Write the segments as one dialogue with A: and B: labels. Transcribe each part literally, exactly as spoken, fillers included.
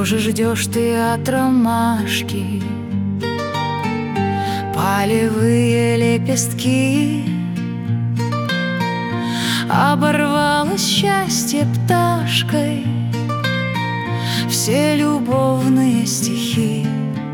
A: же ждешь ты от ромашки? Полевые лепестки. Оборвалось счастье пташкой, все любовные стихи.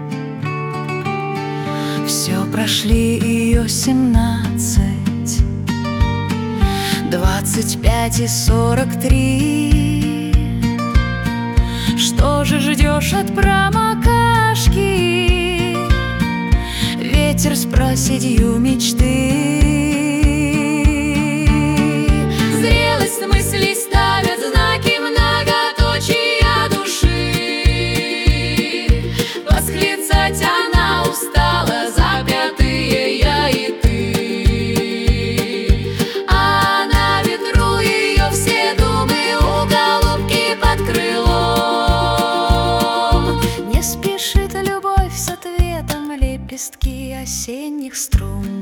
A: Все прошли ее семнадцать, двадцать пять и сорок три. Что же ждешь от промокашки? Ветер с проседью мечты. Зрелость мыслей ставят знаки многоточия души. Восклицать она устала, запятые я и ты. А на ветру ее все думы у голубки под крылом. Не спешит любовь с ответом, лепестки осенних струн.